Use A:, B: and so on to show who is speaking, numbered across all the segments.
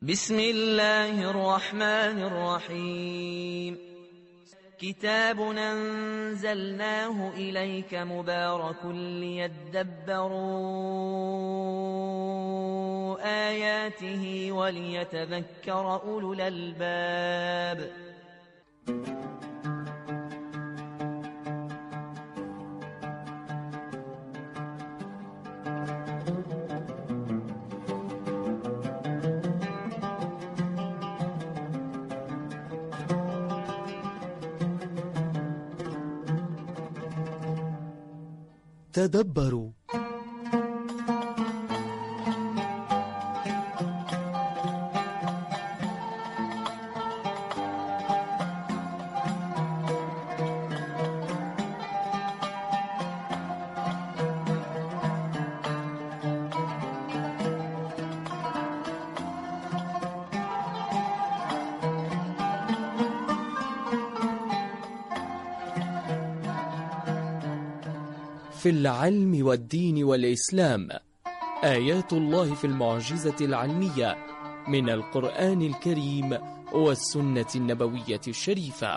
A: بسم الله الرحمن الرحيم. كتاب أنزلناه إليك مبارك ليدبروا آياته وليتذكر أولو الألباب.
B: تدبروا. في العلم والدين والإسلام آيات الله في المعجزة العلمية من القرآن الكريم والسنة النبوية الشريفة.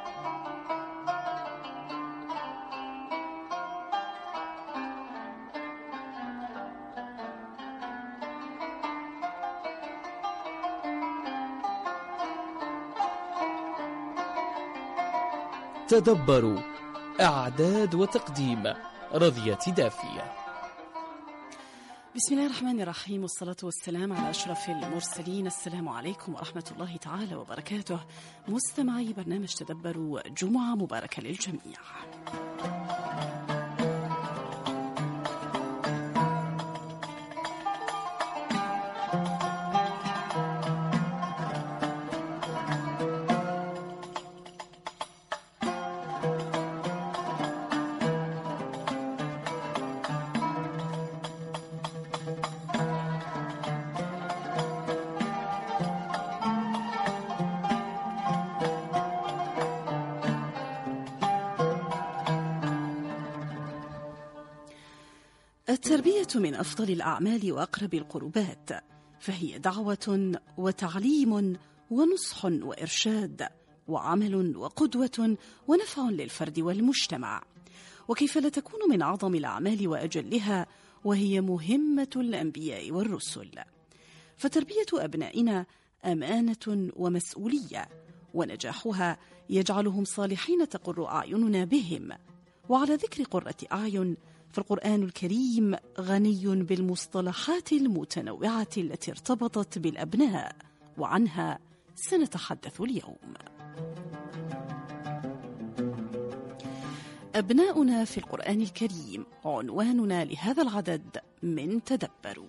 B: تدبروا. إعداد وتقديم رضية دافية.
C: بسم الله الرحمن الرحيم، والصلاة والسلام على أشرف المرسلين. السلام عليكم ورحمة الله تعالى وبركاته. مستمعي برنامج تدبروا، جمعة مباركة للجميع. التربية من أفضل الأعمال وأقرب القربات، فهي دعوة وتعليم ونصح وإرشاد وعمل وقدوة ونفع للفرد والمجتمع. وكيف لا تكون من أعظم الأعمال وأجلها، وهي مهمة الأنبياء والرسل. فتربية أبنائنا أمانة ومسؤولية، ونجاحها يجعلهم صالحين تقر أعيننا بهم. وعلى ذكر قرة أعين، فالقرآن الكريم غني بالمصطلحات المتنوعة التي ارتبطت بالأبناء، وعنها سنتحدث اليوم. أبناؤنا في القرآن الكريم عنواننا لهذا العدد من تدبروا.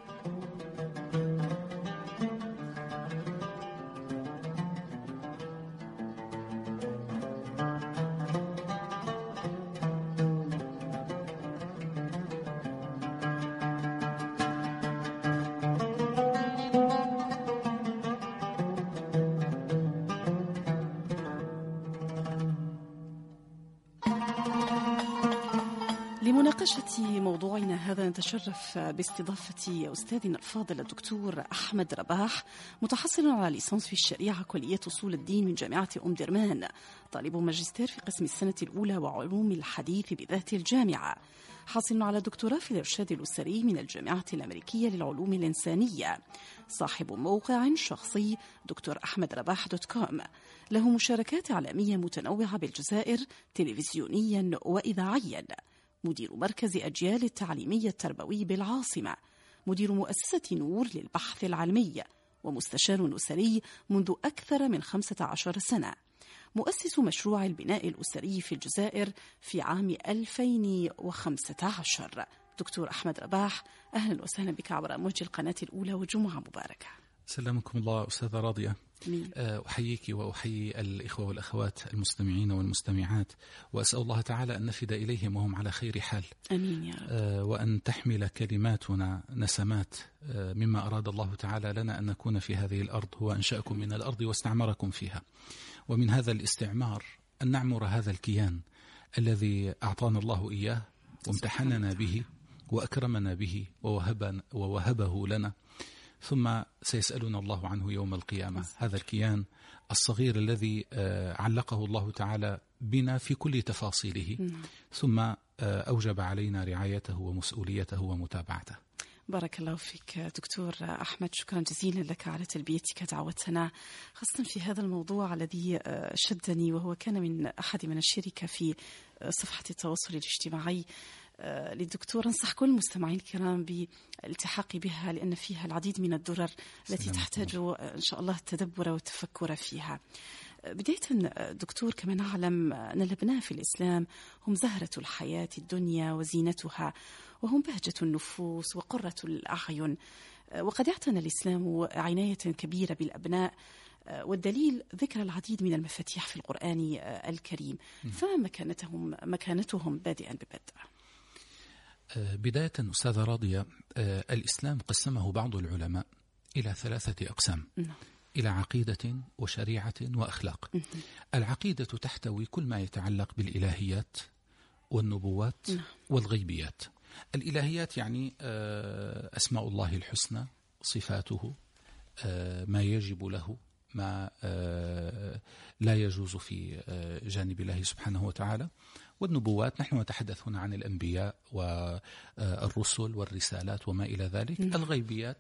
C: لمناقشة موضوعنا هذا نتشرف باستضافة أستاذنا الفاضل الدكتور أحمد رباح، متحصل على ليسانس في الشريعة كلية أصول الدين من جامعة أم درمان، طالب ماجستير في قسم السنة الأولى وعلوم الحديث بذات الجامعة، حاصل على دكتوراه في الإرشاد الأسري من الجامعة الأمريكية للعلوم الإنسانية، صاحب موقع شخصي دكتور أحمد رباح .com، له مشاركات عالمية متنوعة بالجزائر تلفزيونيا وإذاعيا، مدير مركز أجيال التعليمية التربوي بالعاصمة، مدير مؤسسة نور للبحث العلمي، ومستشار أسري منذ أكثر من 15 سنة، مؤسس مشروع البناء الأسري في الجزائر في عام 2015. دكتور أحمد رباح، أهلا وسهلا بك عبر موج القناة الأولى، وجمعة مباركة.
D: سلامكم الله أستاذة راضية. أحييك وأحيي الإخوة والأخوات المستمعين والمستمعات، وأسأل الله تعالى أن نفد إليهم وهم على خير حال.
C: أمين يا رب.
D: وأن تحمل كلماتنا نسمات مما أراد الله تعالى لنا أن نكون في هذه الأرض. هو أنشأكم من الأرض واستعمركم فيها، ومن هذا الاستعمار أن نعمر هذا الكيان الذي أعطانا الله إياه وامتحننا به وأكرمنا به ووهبه لنا. ثم سيسألنا الله عنه يوم القيامة. هذا الكيان الصغير الذي علقه الله تعالى بنا في كل تفاصيله، ثم أوجب علينا رعايته ومسؤوليته ومتابعته.
C: بارك الله فيك دكتور أحمد، شكرا جزيلا لك على تلبيتك دعوتنا، خاصة في هذا الموضوع الذي شدني، وهو كان من أحد من الشركة في صفحة التواصل الاجتماعي للدكتور. أنصح كل المستمعين الكرام بالالتحاق بها، لأن فيها العديد من الدرر التي تحتاج إن شاء الله التدبر والتفكر فيها. بداية دكتور، كما نعلم أن الأبناء في الإسلام هم زهرة الحياة الدنيا وزينتها، وهم بهجة النفوس وقرة الأعين، وقد اعتنى الإسلام عناية كبيرة بالأبناء، والدليل ذكر العديد من المفاتيح في القرآن الكريم. فما مكانتهم بادئا ببدء؟
D: بداية أستاذة راضية، الإسلام قسمه بعض العلماء إلى 3 أقسام، إلى عقيدة وشريعة وأخلاق. العقيدة تحتوي كل ما يتعلق بالإلهيات والنبوات والغيبيات. الإلهيات يعني أسماء الله الحسنى، صفاته، ما يجب له، ما لا يجوز في جانب الله سبحانه وتعالى. والنبوات نحن نتحدث هنا عن الأنبياء والرسل والرسالات وما إلى ذلك. الغيبيات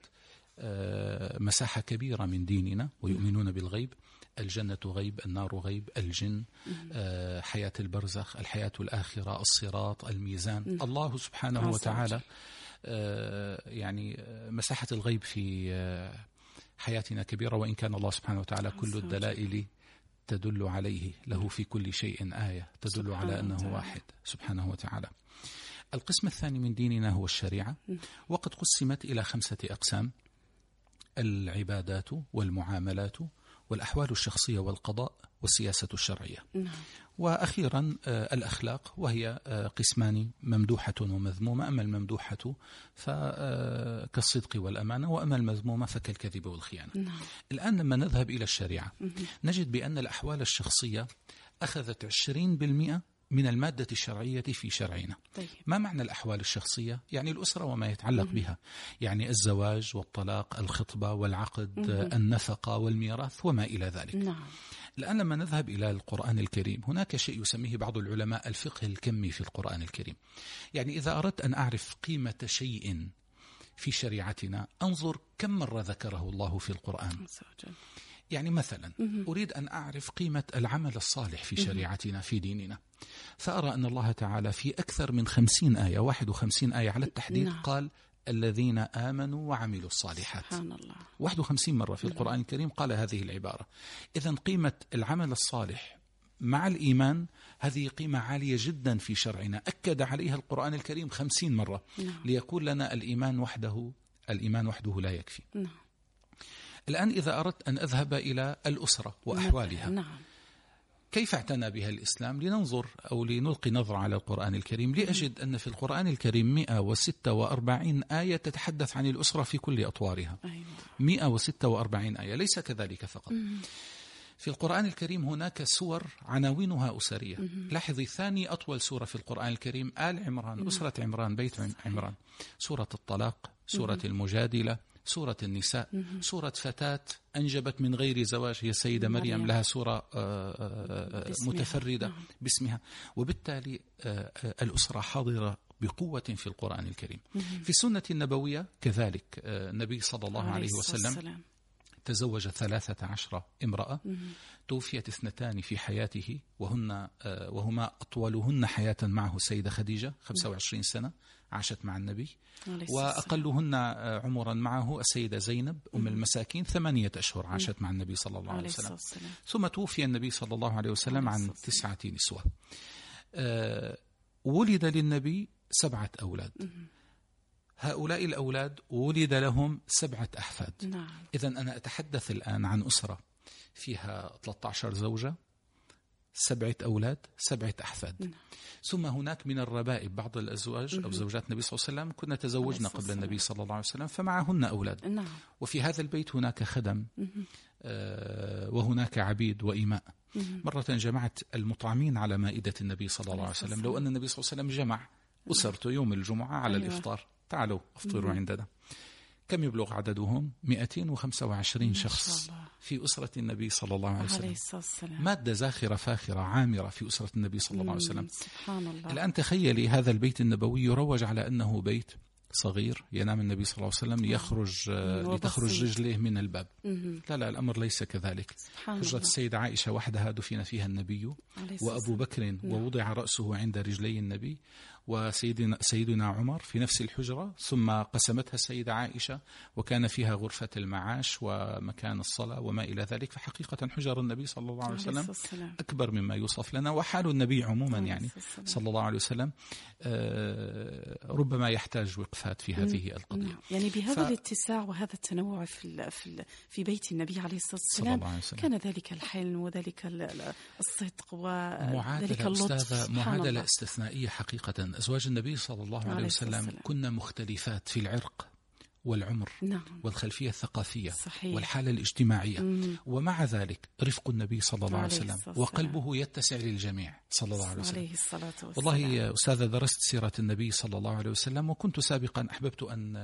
D: مساحة كبيرة من ديننا ويؤمنون بالغيب، الجنة غيب، النار غيب، الجن، حياة البرزخ، الحياة الآخرة، الصراط، الميزان. الله سبحانه وتعالى يعني مساحة الغيب في حياتنا كبيرة، وإن كان الله سبحانه وتعالى كل الدلائل تدل عليه، له في كل شيء آية تدل على أنه واحد سبحانه وتعالى. القسم الثاني من ديننا هو الشريعة، وقد قسمت إلى 5 أقسام: العبادات والمعاملات والأحوال الشخصية والقضاء والسياسة الشرعية. وأخيرا الأخلاق، وهي قسمان: ممدوحة ومذمومة. أما الممدوحة فكالصدق والأمانة، وأما المذمومة فكالكذب والخيانة. الآن لما نذهب إلى الشريعة نجد بأن الأحوال الشخصية أخذت 20% من المادة الشرعية في شرعنا. ما معنى الأحوال الشخصية؟ يعني الأسرة وما يتعلق بها، يعني الزواج والطلاق، الخطبة والعقد، النفقة والميراث وما إلى ذلك. الآن لما نذهب إلى القرآن الكريم، هناك شيء يسميه بعض العلماء الفقه الكمي في القرآن الكريم. يعني إذا أردت أن أعرف قيمة شيء في شريعتنا أنظر كم مرة ذكره الله في القرآن. يعني مثلا أريد أن أعرف قيمة العمل الصالح في شريعتنا في ديننا، فأرى أن الله تعالى في أكثر من 50 آية، 51 آية على التحديد، قال الذين آمنوا وعملوا الصالحات. سبحان الله. 51 مرة في القرآن الكريم قال هذه العبارة. إذن قيمة العمل الصالح مع الإيمان هذه قيمة عالية جدا في شرعنا، أكد عليها القرآن الكريم 50 مرة ليقول لنا الإيمان وحده لا يكفي. الآن إذا أردت أن أذهب إلى الأسرة وأحوالها، كيف اعتنى بها الإسلام؟ لننظر أو لنلقي نظرة على القرآن الكريم، لأجد أن في القرآن الكريم 146 آية تتحدث عن الأسرة في كل أطوارها. 146 آية. ليس كذلك فقط، في القرآن الكريم هناك سور عناوينها أسرية. لاحظي، ثاني أطول سورة في القرآن الكريم آل عمران، أسرة عمران، بيت عمران. سورة الطلاق، سورة المجادلة، سورة النساء، سورة فتاة أنجبت من غير زواج هي السيدة مريم، لها سورة متفردة باسمها. وبالتالي الأسرة حاضرة بقوة في القرآن الكريم. في السنة النبوية كذلك، النبي صلى الله عليه وسلم تزوج 13 امرأة، توفيت 2 في حياته، وهما أطولهن حياة معه السيدة خديجة، 25 سنة عاشت مع النبي، وأقلهن عمرا معه السيدة زينب أم المساكين، 8 أشهر عاشت مع النبي صلى الله عليه وسلم. ثم توفي النبي صلى الله عليه وسلم عن 9 نسوة. ولد للنبي 7 أولاد. هؤلاء الأولاد ولد لهم 7 أحفاد. إذن أنا أتحدث الآن عن أسرة فيها 13 زوجة، 7 أولاد، 7 أحفاد. ثم هناك من الربائب بعض الأزواج أو زوجات النبي صلى الله عليه وسلم كنا تزوجنا قبل النبي صلى الله عليه وسلم فمعهن أولاد. وفي هذا البيت هناك خدم وهناك عبيد وإماء. مرة جمعت المطعمين على مائدة النبي صلى الله عليه وسلم. لو أن النبي صلى الله عليه وسلم جمع أسرته يوم الجمعة على الإفطار، تعالوا افطروا عندنا، كم يبلغ عددهم؟ 225 شخص في أسرة النبي صلى الله عليه وسلم. مادة زاخرة فاخرة عامرة في أسرة النبي صلى الله عليه وسلم.
C: سبحان الله.
D: الآن تخيلي هذا البيت النبوي يروج على أنه بيت صغير ينام النبي صلى الله عليه وسلم لتخرج رجله من الباب. لا الأمر ليس كذلك. حجرة السيدة عائشة وحدها دفن فيها النبي وأبو بكر ووضع رأسه عند رجلي النبي، وسيدنا عمر في نفس الحجرة، ثم قسمتها السيدة عائشة وكان فيها غرفة المعاش ومكان الصلاة وما إلى ذلك. فحقيقة حجر النبي صلى الله عليه وسلم أكبر مما يوصف لنا، وحال النبي عموما يعني صلى الله عليه وسلم ربما يحتاج وقفات في هذه القضية.
C: يعني بهذا الاتساع وهذا التنوع في بيت النبي عليه الصلاة والسلام كان ذلك الحلم وذلك الصدق وذلك اللطف.
D: معادلة استثنائية حقيقة. أزواج النبي صلى الله عليه وسلم كنا مختلفات في العرق والعمر والخلفية الثقافية والحالة الاجتماعية، ومع ذلك رفق النبي صلى الله عليه وسلم وقلبه يتسع للجميع صلى الله عليه وسلم. والله يا أستاذة درست سيرة النبي صلى الله عليه وسلم، وكنت سابقا أحببت أن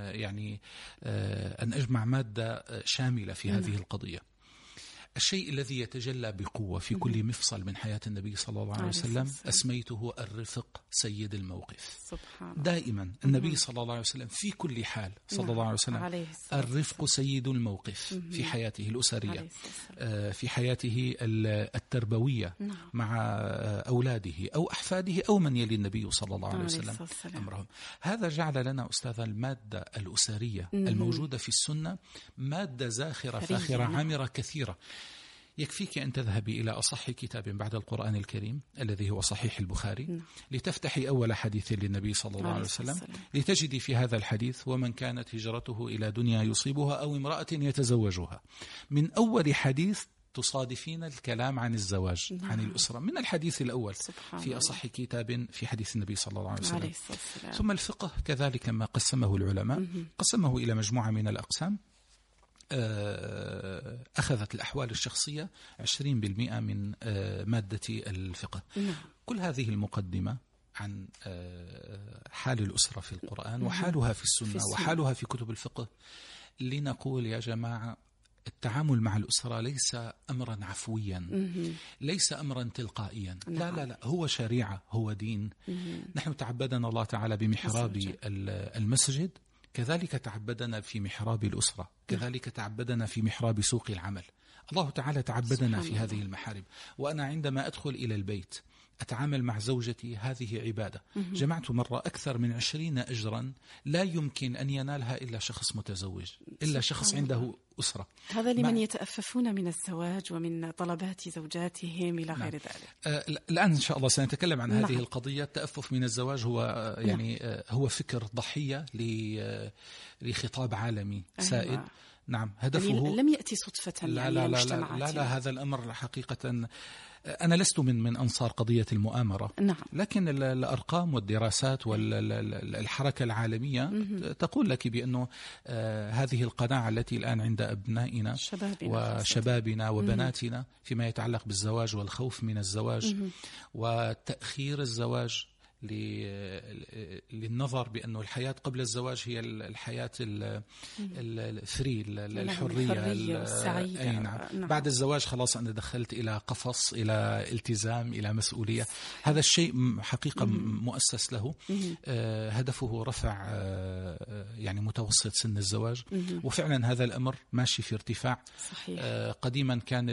D: أجمع مادة شاملة في هذه القضية. الشيء الذي يتجلى بقوة في كل مفصل من حياة النبي صلى الله عليه وسلم أسميته الرفق سيد الموقف. دائما النبي صلى الله عليه وسلم في كل حال صلى الله عليه وسلم الرفق سيد الموقف في حياته الأسرية، في حياته التربوية مع أولاده أو أحفاده أو من يلي النبي صلى الله عليه وسلم أمرهم. هذا جعل لنا أستاذ المادة الأسرية الموجودة في السنة مادة زاخرة فاخرة عامرة كثيرة. يكفيك أن تذهبي إلى أصح كتاب بعد القرآن الكريم الذي هو صحيح البخاري لتفتحي أول حديث للنبي صلى الله عليه وسلم، لتجدي في هذا الحديث ومن كانت هجرته إلى دنيا يصيبها أو امرأة يتزوجها. من أول حديث تصادفين الكلام عن الزواج عن الأسرة من الحديث الأول في أصح كتاب في حديث النبي صلى الله عليه وسلم. ثم الفقه كذلك ما قسمه العلماء قسمه إلى مجموعة من الأقسام. أخذت الأحوال الشخصية 20% من مادة الفقه. كل هذه المقدمة عن حال الأسرة في القرآن وحالها في السنة وحالها في كتب الفقه لنقول يا جماعة التعامل مع الأسرة ليس أمرا عفويا، ليس أمرا تلقائيا، لا هو شريعة، هو دين. نحن تعبدنا الله تعالى بمحراب المسجد، كذلك تعبدنا في محراب الأسرة، كذلك تعبدنا في محراب سوق العمل. الله تعالى تعبدنا في هذه المحارب. وأنا عندما أدخل إلى البيت أتعامل مع زوجتي هذه عبادة. جمعت مرة أكثر من 20 أجرا لا يمكن أن ينالها إلا شخص متزوج، إلا شخص عنده أسرة.
C: هذا لمن يتأففون من الزواج ومن طلبات زوجاتهم إلى غير ذلك.
D: الآن إن شاء الله سنتكلم عن هذه القضية. التأفف من الزواج هو هو فكر ضحية لخطاب عالمي سائد. نعم هدفه
C: لم يأتي صدفة.
D: لا هذا الأمر حقيقة أنا لست من أنصار قضية المؤامرة. لكن الأرقام والدراسات والحركة العالمية تقول لك بأنه هذه القناعة التي الآن عند أبنائنا وشبابنا وبناتنا فيما يتعلق بالزواج والخوف من الزواج وتأخير الزواج للنظر بأنه الحياة قبل الزواج هي الحياة الفري الحرية
C: السعيدة.
D: نعم. بعد الزواج خلاص أنا دخلت إلى قفص، إلى التزام، إلى مسؤولية. هذا الشيء حقيقة مؤسس له. هدفه رفع يعني متوسط سن الزواج، وفعلا هذا الأمر ماشي في ارتفاع.
C: صحيح.
D: قديما كان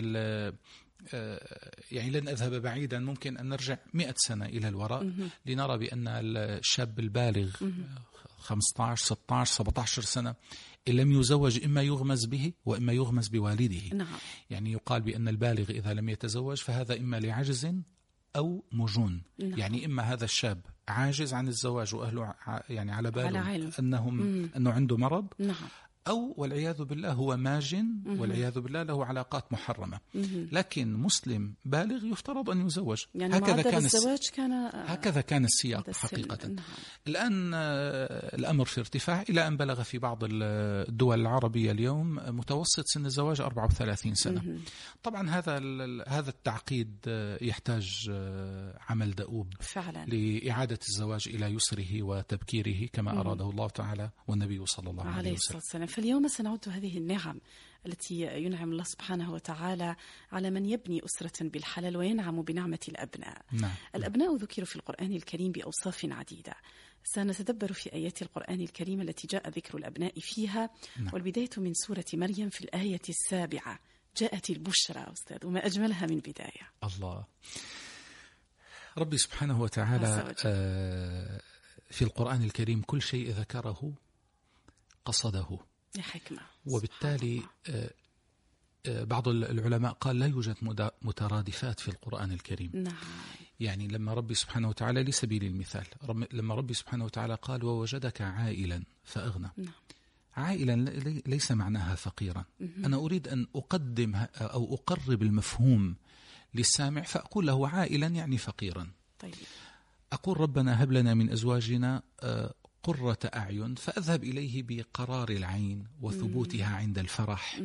D: يعني لن أذهب بعيدا، ممكن أن نرجع 100 سنة إلى الوراء لنرى بأن الشاب البالغ 15 16 17 سنة إن لم يزوج إما يغمز به وإما يغمز بوالده. يعني يقال بأن البالغ إذا لم يتزوج فهذا إما لعجز أو مجون. يعني إما هذا الشاب عاجز عن الزواج وأهله يعني على باله أنه عنده مرض، أو والعياذ بالله هو ماجن والعياذ بالله له علاقات محرمة. لكن مسلم بالغ يفترض أن يزوج.
C: يعني هكذا
D: كان السياق حقيقة. الآن الأمر في ارتفاع إلى أن بلغ في بعض الدول العربية اليوم متوسط سن الزواج 34 سنة. طبعا هذا التعقيد يحتاج عمل دؤوب
C: فعلا
D: لإعادة الزواج إلى يسره وتبكيره كما أراده الله تعالى والنبي صلى الله عليه وسلم.
C: فاليوم سنعد هذه النعم التي ينعم الله سبحانه وتعالى على من يبني أسرة بالحلال وينعم بنعمة الأبناء.
D: نعم.
C: الأبناء ذكروا في القرآن الكريم بأوصاف عديدة، سنتدبر في آيات القرآن الكريم التي جاء ذكر الأبناء فيها.
D: نعم.
C: والبداية من سورة مريم في الآية 7 جاءت البشرى أستاذ، وما أجملها من بداية.
D: الله. ربي سبحانه وتعالى في القرآن الكريم كل شيء ذكره قصده
C: حكمة،
D: وبالتالي بعض العلماء قال لا يوجد مترادفات في القرآن الكريم.
C: نعم.
D: يعني لما ربي سبحانه وتعالى لسبيل المثال لما ربي سبحانه وتعالى قال ووجدك عائلا فأغنى.
C: نعم.
D: عائلا ليس معناها فقيرا. أنا أريد أن أقدم أو أقرب المفهوم للسامع فأقول له عائلا يعني فقيرا.
C: طيب. أقول
D: ربنا هب لنا من أزواجنا قرة أعين فأذهب إليه بقرار العين وثبوتها عند الفرح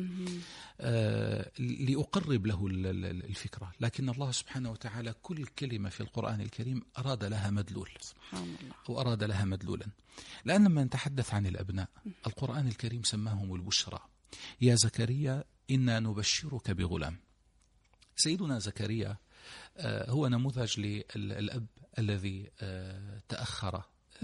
D: لأقرب له الفكرة. لكن الله سبحانه وتعالى كل كلمة في القرآن الكريم أراد لها مدلول،
C: سبحان الله،
D: وأراد لها مدلولا. لأن لما نتحدث عن الأبناء القرآن الكريم سماهم البشرى. يا زكريا إنا نبشرك بغلام. سيدنا زكريا هو نموذج للأب الذي تأخر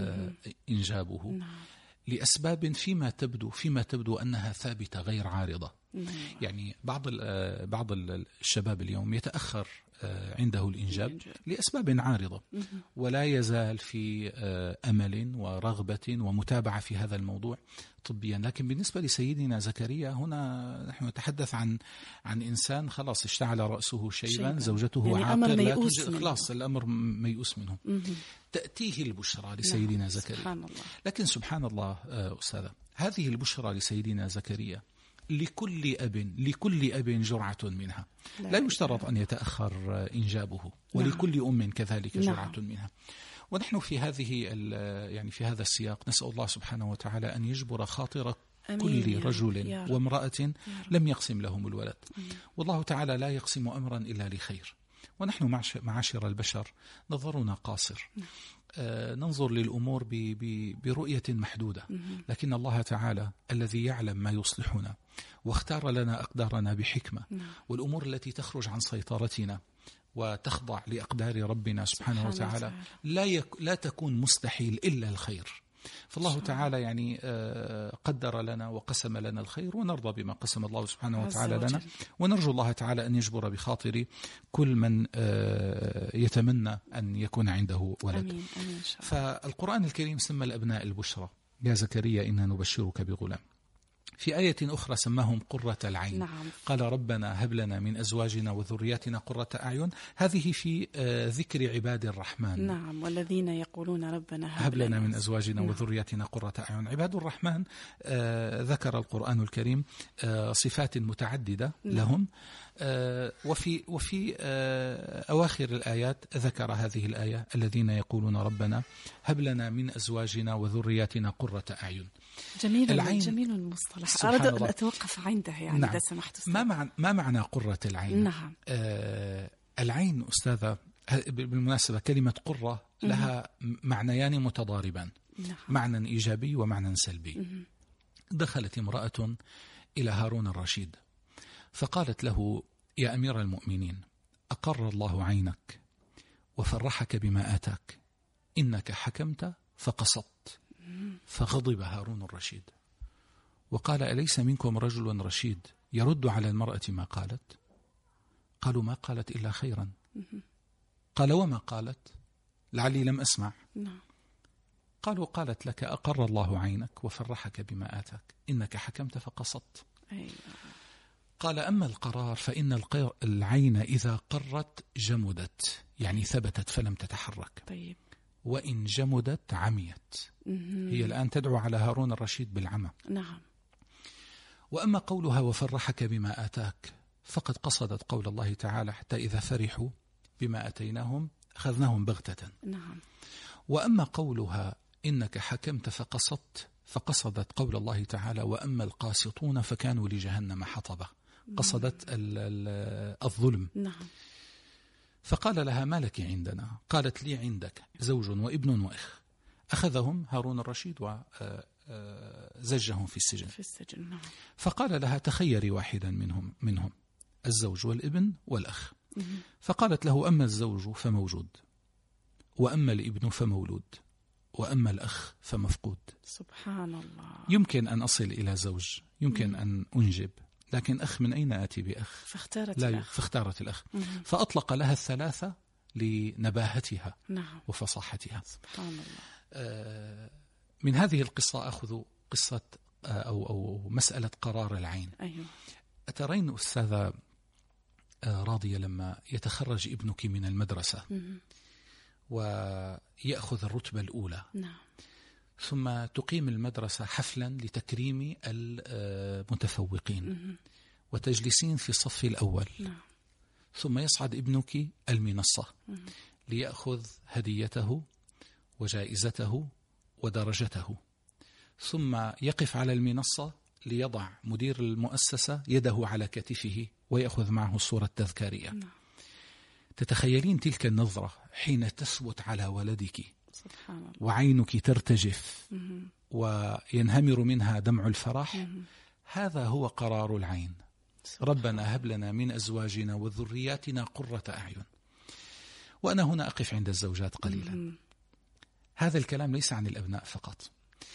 D: إنجابه لأسباب فيما تبدو أنها ثابتة غير عارضة. يعني بعض الشباب اليوم يتأخر عنده الإنجاب لأسباب عارضة، ولا يزال في أمل ورغبة ومتابعة في هذا الموضوع طبيا. لكن بالنسبة لسيدنا زكريا هنا نحن نتحدث عن إنسان خلاص اشتعل رأسه شيبا، زوجته
C: يعني
D: عاقر، خلاص الأمر ميؤوس منه. تأتيه البشرى لسيدنا زكريا.
C: سبحان الله.
D: لكن سبحان الله أستاذة، هذه البشرى لسيدنا زكريا لكل أب جرعة منها. لا يشترط أن يتأخر إنجابه، ولكل أم كذلك جرعة منها. ونحن في في هذا السياق نسأل الله سبحانه وتعالى أن يجبر خاطر كل رجل وامرأة لم يقسم لهم الولد. والله تعالى لا يقسم أمرا إلا لخير، ونحن معاشر البشر نظرنا قاصر، ننظر للأمور برؤية محدودة. لكن الله تعالى الذي يعلم ما يصلحنا واختار لنا أقدارنا بحكمة، والأمور التي تخرج عن سيطرتنا وتخضع لأقدار ربنا سبحانه وتعالى لا تكون مستحيل إلا الخير. فالله تعالى قدر لنا وقسم لنا الخير، ونرضى بما قسم الله سبحانه وتعالى لنا، ونرجو الله تعالى أن يجبر بخاطر كل من يتمنى أن يكون عنده ولد.
C: أمين. أمين.
D: فالقرآن الكريم سمى الأبناء البشرى. يا زكريا إنا نبشرك بغلام. في آية أخرى سماهم قرة العين.
C: نعم.
D: قال ربنا هب لنا من أزواجنا وذرياتنا قرة أعين. هذه في ذكر عباد الرحمن.
C: نعم. والذين يقولون ربنا
D: هب لنا من أزواجنا وذرياتنا قرة أعين. عباد الرحمن ذكر القرآن الكريم صفات متعددة لهم، وفي أواخر الآيات ذكر هذه الآية الذين يقولون ربنا هب لنا من أزواجنا وذرياتنا قرة أعين.
C: جميل المصطلح، أريد أن أتوقف عنده
D: نعم.
C: إذا سمحت.
D: ما معنى قرة العين؟
C: نعم.
D: العين أستاذة، بالمناسبة كلمة قرة لها معنيان متضاربان.
C: نعم.
D: معنى إيجابي ومعنى سلبي. دخلت امرأة إلى هارون الرشيد فقالت له يا أمير المؤمنين أقر الله عينك وفرحك بما آتاك، إنك حكمت فقصدت. فغضب هارون الرشيد وقال أليس منكم رجل رشيد يرد على المرأة ما قالت؟ قالوا ما قالت إلا خيرا. قال وما قالت؟ لعلي لم أسمع. قالوا قالت لك أقر الله عينك وفرحك بما آتاك، إنك حكمت فقصدت. قال أما القرار فإن العين إذا قرت جمدت، يعني ثبتت فلم تتحرك.
C: طيب.
D: وإن جمدت عميت. هي الآن تدعو على هارون الرشيد بالعمى.
C: نعم.
D: وأما قولها وفرحك بما آتاك فقد قصدت قول الله تعالى حتى إذا فرحوا بما أتيناهم أخذناهم بغتة.
C: نعم.
D: وأما قولها إنك حكمت فقصدت فقصدت قول الله تعالى وأما القاسطون فكانوا لجهنم حطبا. قصدت الظلم.
C: نعم.
D: فقال لها ما لك عندنا؟ قالت لي عندك زوج وابن وإخ. أخذهم هارون الرشيد زجهم في السجن.
C: نعم.
D: فقال لها تخيري واحدا منهم الزوج والابن والأخ. فقالت له أما الزوج فموجود، وأما الابن فمولود، وأما الأخ فمفقود.
C: سبحان الله.
D: يمكن أن أصل إلى زوج، يمكن أن أنجب، لكن أخ من أين آتي بأخ؟ فاختارت الأخ. فأطلق لها الثلاثة لنباهتها
C: نعم.
D: وفصاحتها.
C: سبحان الله.
D: من هذه القصة أخذ قصة أو مسألة قرار العين.
C: أيوه.
D: أترين أستاذة راضية لما يتخرج ابنك من المدرسة ويأخذ الرتبة الأولى،
C: نعم.
D: ثم تقيم المدرسة حفلا لتكريم المتفوقين وتجلسين في الصف الأول،
C: نعم.
D: ثم يصعد ابنك المنصة ليأخذ هديته وجائزته ودرجته، ثم يقف على المنصة ليضع مدير المؤسسة يده على كتفه ويأخذ معه الصورة التذكارية.
C: نعم.
D: تتخيلين تلك النظرة حين تثبت على ولدك،
C: سبحان الله.
D: وعينك ترتجف وينهمر منها دمع الفرح. هذا هو قرار العين. ربنا هب لنا من أزواجنا وذرياتنا قرة أعين. وأنا هنا أقف عند الزوجات قليلا. هذا الكلام ليس عن الأبناء فقط.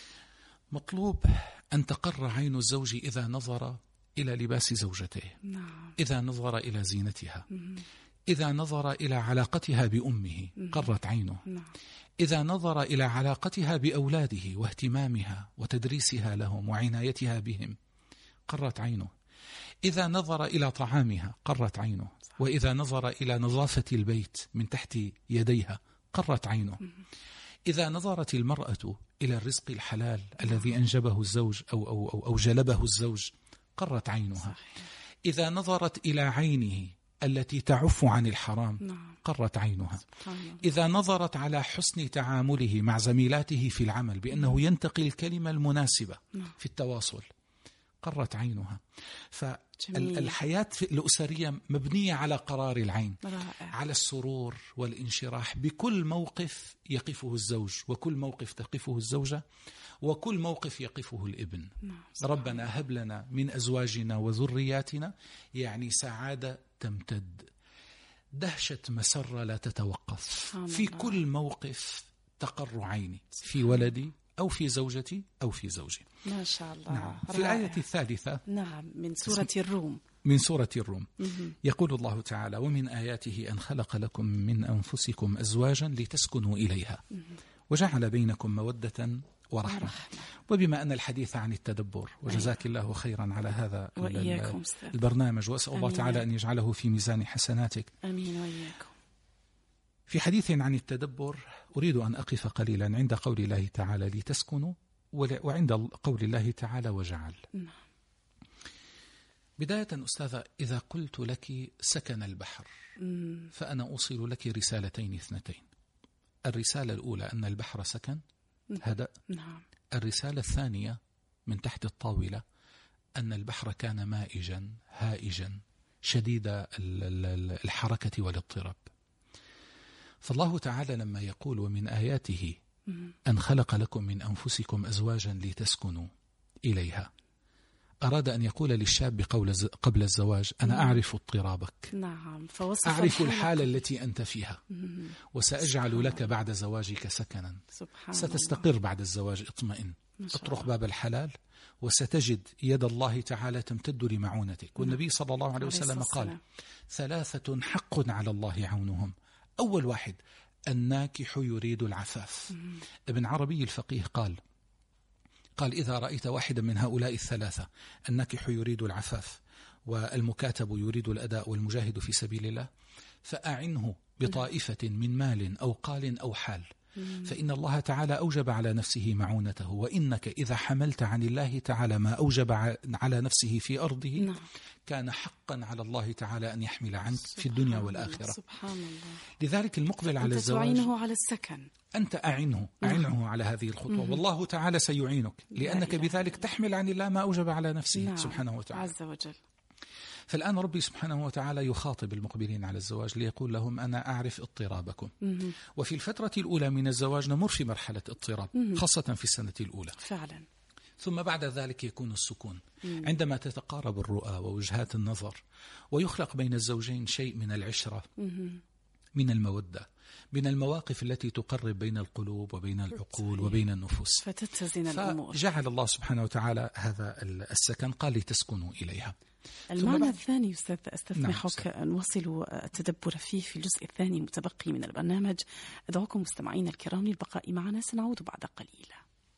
D: مطلوب أن تقر عين الزوج إذا نظر إلى لباس زوجته،
C: نعم.
D: إذا نظر إلى زينتها، إذا نظر إلى علاقتها بأمه قرت عينه،
C: نعم.
D: إذا نظر إلى علاقتها بأولاده واهتمامها وتدريسها لهم وعنايتها بهم قرت عينه، إذا نظر إلى طعامها قرت عينه، وإذا نظر إلى نظافة البيت من تحت يديها قرت عينه، إذا نظرت المرأة إلى الرزق الحلال الذي أنجبه الزوج أو جلبه الزوج قرت عينها، إذا نظرت إلى عينه التي تعف عن الحرام قرت عينها، إذا نظرت على حسن تعامله مع زميلاته في العمل بأنه ينتقي الكلمة المناسبة في التواصل قرت عينها. فالحياة الأسرية مبنية على قرار العين، على السرور والانشراح بكل موقف يقفه الزوج، وكل موقف تقفه الزوجة، وكل موقف يقفه الابن. ربنا هب لنا من أزواجنا وذرياتنا، يعني سعادة تمتد، دهشة مسرة لا تتوقف في كل موقف تقر عيني في ولدي أو في زوجتي أو في زوجي.
C: ما شاء الله.
D: نعم. في الآية الثالثة،
C: نعم، من سورة الروم،
D: من سورة الروم يقول الله تعالى: ومن آياته أن خلق لكم من أنفسكم أزواجا لتسكنوا إليها وجعل بينكم مودة ورحمة. وبما أن الحديث عن التدبر، وجزاك الله خيرا على هذا البرنامج، وأسأل الله تعالى أن يجعله في ميزان حسناتك.
C: أمين وإياكم.
D: في حديث عن التدبر أريد أن أقف قليلا عند قول الله تعالى لتسكنوا، وعند قول الله تعالى وجعل. بداية أستاذة، إذا قلت لك سكن البحر فأنا أوصل لك رسالتين اثنتين. الرسالة الأولى أن البحر سكن، هدأ. الرسالة الثانية من تحت الطاولة أن البحر كان مائجا هائجا شديد الحركة والاضطراب. فالله تعالى لما يقول ومن آياته أن خلق لكم من أنفسكم أزواجا لتسكنوا إليها، أراد أن يقول للشاب قبل الزواج: أنا أعرف اضطرابك،
C: نعم،
D: أعرف الحالة التي أنت فيها، وسأجعل لك بعد زواجك سكنا، ستستقر بعد الزواج، اطمئن، اطرق باب الحلال وستجد يد الله تعالى تمتد لمعونتك. والنبي صلى الله عليه وسلم قال: ثلاثة حق على الله عونهم. أول واحد الناكح يريد العفاف. ابن عربي الفقيه قال إذا رأيت واحدا من هؤلاء الثلاثة، الناكح يريد العفاف والمكاتب يريد الأداء والمجاهد في سبيل الله، فأعنه بطائفة من مال أو قال أو حال، فإن الله تعالى أوجب على نفسه معونته، وإنك إذا حملت عن الله تعالى ما أوجب على نفسه في أرضه كان حقا على الله تعالى أن يحمل عنك في الدنيا والآخرة.
C: سبحان الله.
D: لذلك المقبل على الزواج
C: تعينه على السكن،
D: أنت أعنه على هذه الخطوة، والله تعالى سيعينك، لأنك بذلك تحمل عن الله ما أوجب على نفسه سبحانه وتعالى
C: عز وجل.
D: فالآن ربي سبحانه وتعالى يخاطب المقبلين على الزواج ليقول لهم أنا أعرف اضطرابكم. وفي الفترة الأولى من الزواج نمر في مرحلة اضطراب، خاصة في السنة الأولى
C: فعلا.
D: ثم بعد ذلك يكون السكون عندما تتقارب الرؤى ووجهات النظر، ويخلق بين الزوجين شيء من العشرة، من المودة، من المواقف التي تقرب بين القلوب وبين العقول وبين النفوس،
C: فتتزن الأمور.
D: فجعل الله سبحانه وتعالى هذا السكن، قال لتسكنوا إليها.
C: المعنى الثاني أستاذ أستسمحك أن نواصل التدبر فيه في الجزء الثاني المتبقي من البرنامج. أدعوكم مستمعين الكرام للبقاء معنا، سنعود بعد قليل.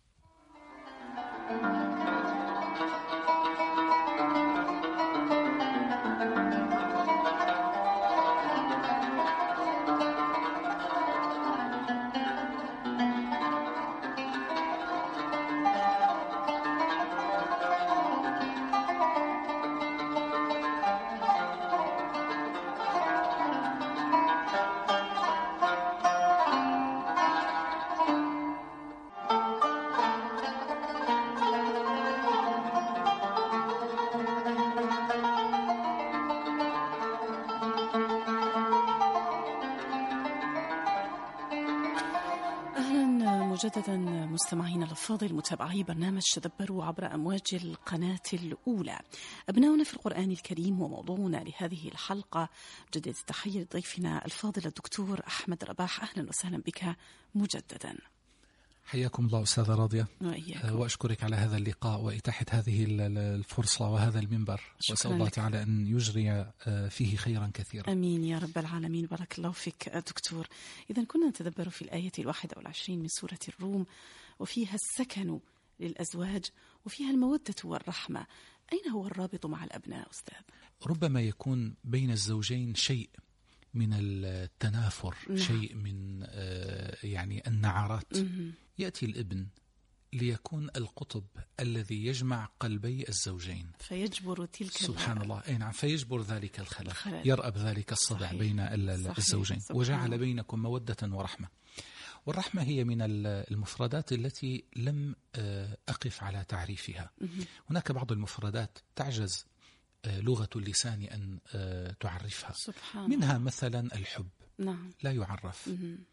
C: مجددا مستمعينا الأفاضل متابعي برنامج تدبروا عبر أمواج القناة الأولى. أبناؤنا في القرآن الكريم وموضوعنا لهذه الحلقة. جدد التحية لضيفنا الفاضل الدكتور أحمد رباح، أهلا وسهلا بك مجددا.
D: حياكم الله أستاذة راضية، وأشكرك على هذا اللقاء وإتاحة هذه الفرصة وهذا المنبر، وأسأل الله تعالى أن يجري فيه خيرا كثيرا.
C: أمين يا رب العالمين. بارك الله فيك دكتور. إذن كنا نتدبر في الآية 21 من سورة الروم، وفيها السكن للأزواج وفيها المودة والرحمة. أين هو الرابط مع الأبناء أستاذ؟
D: ربما يكون بين الزوجين شيء من التنافر، شيء من يعني النعرات. يأتي الابن ليكون القطب الذي يجمع قلبي الزوجين،
C: فيجبر تلك
D: سبحان الله. أي نعم، فيجبر ذلك الخلل، يرأب ذلك الصدع بين الزوجين. وجعل بينكم مودة ورحمة. والرحمة هي من المفردات التي لم أقف على تعريفها. هناك بعض المفردات تعجز لغة اللسان أن تعرفها، منها مثلا الحب لا يعرف،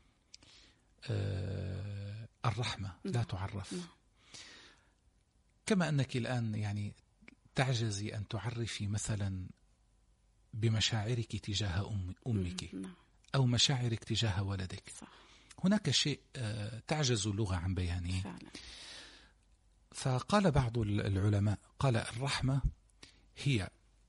D: الرحمة لا تعرف، كما أنك الآن يعني تعجزي أن تعرفي مثلا بمشاعرك تجاه أمك أو مشاعرك تجاه ولدك. هناك شيء تعجز اللغة عن بيانه. فقال بعض العلماء، قال الرحمة هي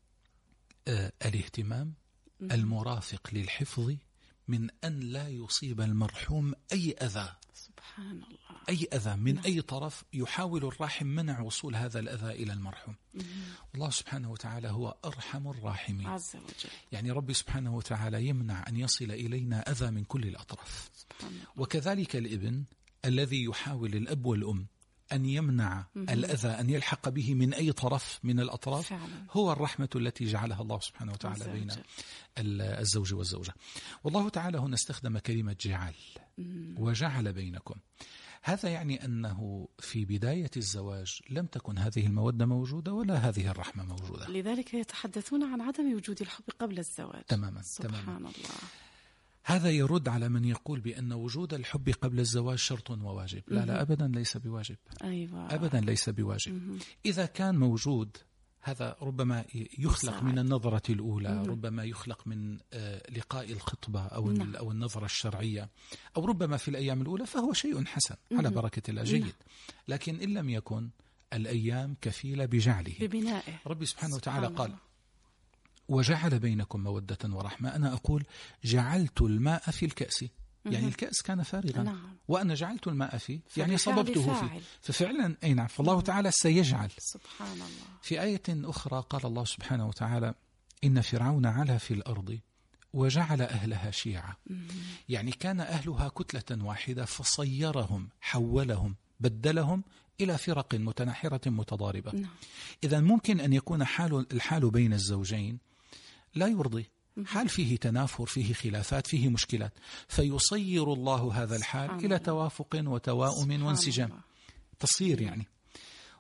D: الاهتمام المرافق للحفظ من أن لا يصيب المرحوم أي أذى،
C: سبحان الله،
D: أي أذى من أي طرف، يحاول الراحم منع وصول هذا الأذى إلى المرحوم. الله سبحانه وتعالى هو أرحم الراحمين
C: عز وجل.
D: يعني ربي سبحانه وتعالى يمنع أن يصل إلينا أذى من كل الأطراف. وكذلك الابن الذي يحاول الأب والأم أن يمنع الأذى أن يلحق به من أي طرف من الأطراف، هو الرحمة التي جعلها الله سبحانه وتعالى بين الزوج والزوجة. والله تعالى هنا استخدم كلمة جعل، وجعل بينكم. هذا يعني أنه في بداية الزواج لم تكن هذه المودة موجودة ولا هذه الرحمة موجودة،
C: لذلك يتحدثون عن عدم وجود الحب قبل الزواج.
D: تماما.
C: سبحان الله.
D: هذا يرد على من يقول بأن وجود الحب قبل الزواج شرط وواجب. لا أبدا ليس بواجب.
C: أيوة.
D: أبدا ليس بواجب. إذا كان موجود هذا ربما يخلق من النظرة الأولى، ربما يخلق من لقاء الخطبة أو النظرة الشرعية، أو ربما في الأيام الأولى، فهو شيء حسن على بركة الله، جيد. لكن إن لم يكن، الأيام كفيلة بجعله،
C: ببنائه.
D: ربي سبحانه وتعالى قال وجعل بينكم مودة ورحمة. أنا أقول جعلت الماء في الكأس، يعني الكأس كان فارغا، وأنا جعلت الماء فيه، يعني صببته فيه، ففعلا أي نعم. فالله تعالى سيجعل.
C: سبحان الله.
D: في آية أخرى قال الله سبحانه وتعالى إن فرعون علا في الأرض وجعل أهلها شيعا، يعني كان أهلها كتلة واحدة فصيرهم، حولهم، بدلهم إلى فرق متناحرة متضاربة. إذا ممكن أن يكون الحال بين الزوجين لا يرضي، حال فيه تنافر، فيه خلافات، فيه مشكلات، فيصير الله هذا الحال إلى توافق وتواؤم وانسجام، تصير يعني.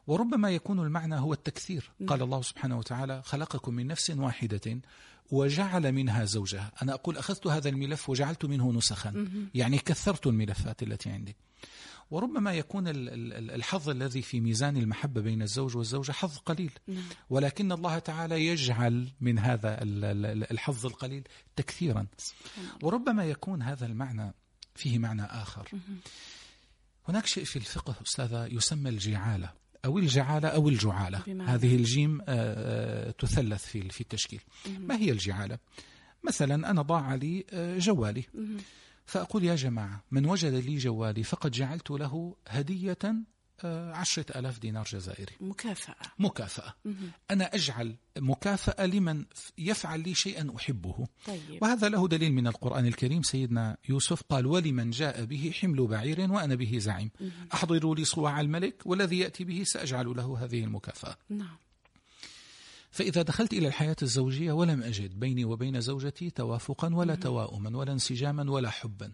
D: وربما يكون المعنى هو التكثير. قال الله سبحانه وتعالى: خلقكم من نفس واحدة وجعل منها زوجها. أنا أقول أخذت هذا الملف وجعلت منه نسخا، يعني كثرت الملفات التي عندي. وربما يكون الحظ الذي في ميزان المحبة بين الزوج والزوجة حظ قليل، ولكن الله تعالى يجعل من هذا الحظ القليل تكثيرا. وربما يكون هذا المعنى فيه معنى آخر. هناك شيء في الفقه أستاذة يسمى الجعالة أو الجعالة أو الجعالة. هذه الجيم تثلث في التشكيل. ما هي الجعالة؟ مثلا أنا ضاع لي جوالي، فأقول: يا جماعة، من وجد لي جوالي فقد جعلت له هدية 10,000 دينار جزائري، مكافأة. أنا أجعل مكافأة لمن يفعل لي شيئا أحبه.
C: طيب.
D: وهذا له دليل من القرآن الكريم. سيدنا يوسف قال: ولمن جاء به حمل بعير وأنا به زعيم أحضروا لي صواع الملك والذي يأتي به سأجعل له هذه المكافأة.
C: نعم.
D: فإذا دخلت إلى الحياة الزوجية ولم أجد بيني وبين زوجتي توافقا ولا تواؤما ولا انسجاما ولا حبا،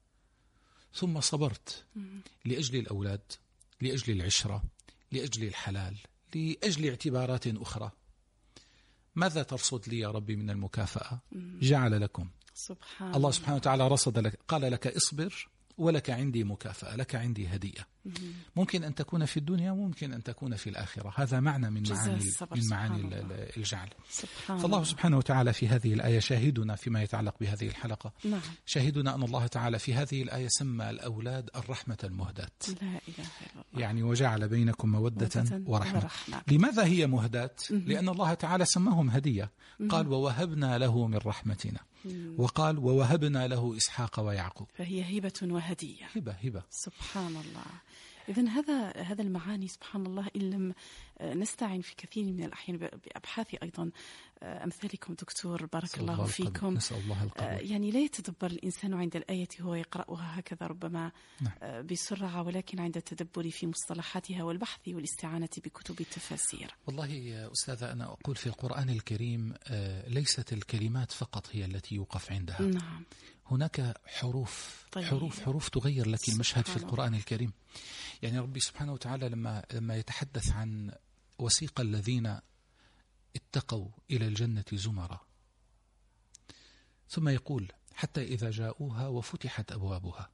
D: ثم صبرت لأجل الأولاد، لأجل العشرة، لأجل الحلال، لأجل اعتبارات أخرى، ماذا ترصد لي يا ربي من المكافأة؟ جعل لكم الله سبحانه وتعالى رصد لك، قال لك: اصبر ولك عندي مكافأة، لك عندي هدية. ممكن أن تكون في الدنيا وممكن أن تكون في الآخرة. هذا معنى من معاني الجعل. فالله سبحانه وتعالى في هذه الآية شاهدنا فيما يتعلق بهذه الحلقة.
C: نعم. شاهدنا
D: أن الله تعالى في هذه الآية سمى الأولاد الرحمة المهداة.
C: لا إله إلا الله.
D: يعني وجعل بينكم مودة ورحمة. لماذا هي مهداة؟ لأن الله تعالى سماهم هدية. قال: ووهبنا له من رحمتنا، وقال: ووهبنا له إسحاق ويعقوب.
C: فهي هبة وهدية.
D: هبة.
C: سبحان الله. إذن هذا المعاني سبحان الله إن لم نستعين في كثير من الأحيان بأبحاث أيضا أمثالكم دكتور، بارك الله فيكم.
D: نسأل الله القبول.
C: يعني لا يتدبر الإنسان عند الآية هو يقرأها هكذا ربما بسرعة، ولكن عند التدبر في مصطلحاتها والبحث والاستعانة بكتب التفاسير.
D: والله يا أستاذة، أنا أقول في القرآن الكريم ليست الكلمات فقط هي التي يوقف عندها.
C: نعم.
D: هناك حروف.
C: طيب.
D: حروف تغير لك المشهد في القرآن الكريم. يعني ربي سبحانه وتعالى لما يتحدث عن وسيق الذين اتقوا إلى الجنة زمرا، ثم يقول: حتى إذا جاءوها وفتحت أبوابها.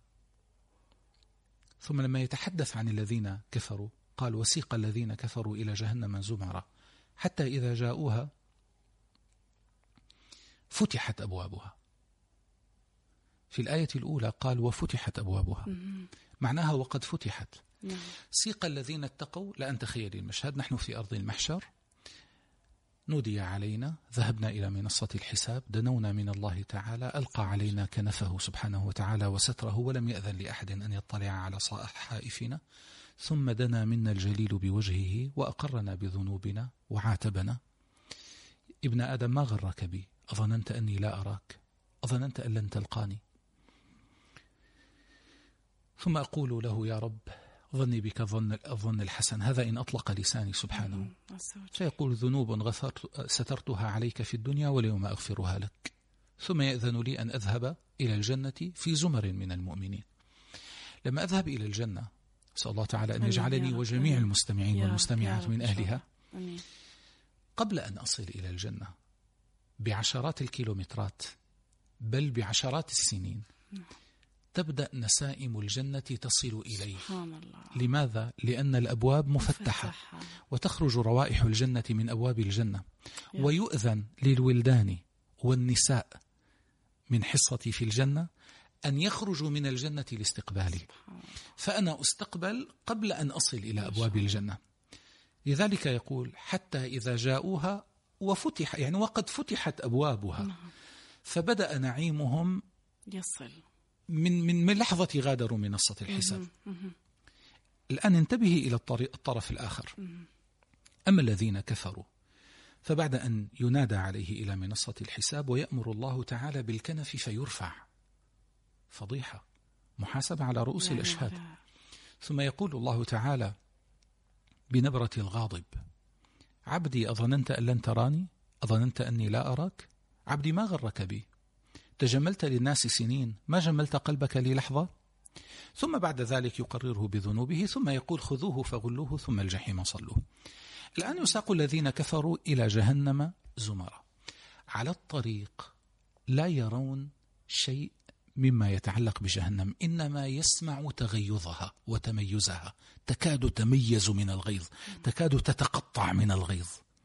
D: ثم لما يتحدث عن الذين كفروا قال: وسيق الذين كفروا إلى جهنم زمرا حتى إذا جاءوها فتحت أبوابها. في الآية الأولى قال: وفتحت أبوابها، معناها وقد فتحت. سيق الذين اتقوا. لأن تخيلي المشهد، نحن في أرض المحشر، نودي علينا، ذهبنا إلى منصة الحساب، دنونا من الله تعالى، ألقى علينا كنفه سبحانه وتعالى وستره، ولم يأذن لأحد أن يطلع على صحائفنا. ثم دنا منا الجليل بوجهه وأقرنا بذنوبنا وعاتبنا: ابن آدم، ما غرك بي؟ أظننت أني لا أراك؟ أظننت أن لن تلقاني؟ ثم أقول له: يا رب، ظني بك الظن الحسن، هذا إن أطلق لساني سبحانه. فيقول: ذنوب سترتها عليك في الدنيا واليوم أغفرها لك. ثم يأذن لي أن أذهب إلى الجنة في زمر من المؤمنين. لما أذهب إلى الجنة، أسأل الله تعالى أن يجعلني وجميع المستمعين والمستمعات من أهلها. قبل أن أصل إلى الجنة بعشرات الكيلومترات، بل بعشرات السنين، تبدأ نسائم الجنة تصل إليه. لماذا؟ لأن الأبواب مفتحة وتخرج روائح الجنة من أبواب الجنة، ويؤذن للولدان والنساء من حصتي في الجنة أن يخرجوا من الجنة لاستقبالي، فأنا أستقبل قبل أن أصل إلى أبواب الجنة. لذلك يقول: حتى إذا جاءوها وفتح، يعني وقد فتحت أبوابها، فبدأ نعيمهم
C: يصل
D: من لحظة غادروا منصة الحساب. الآن انتبهي إلى الطرف الآخر. أما الذين كفروا فبعد أن ينادى عليه إلى منصة الحساب ويأمر الله تعالى بالكنف فيرفع، فضيحة، محاسبة على رؤوس الأشهاد. ثم يقول الله تعالى بنبرة الغاضب: عبدي، أظننت أن لن تراني؟ أظننت أني لا أراك؟ عبدي، ما غرك بي؟ تجملت للناس سنين، ما جملت قلبك لي لحظة؟ ثم بعد ذلك يقرره بذنوبه ثم يقول خذوه فغلوه ثم الجحيم صلوه. الآن يساق الذين كفروا إلى جهنم زمرا. على الطريق لا يرون شيء مما يتعلق بجهنم، إنما يسمع تغيظها وتميزها، تكاد تميز من الغيظ، تكاد تتقطع من الغيظ.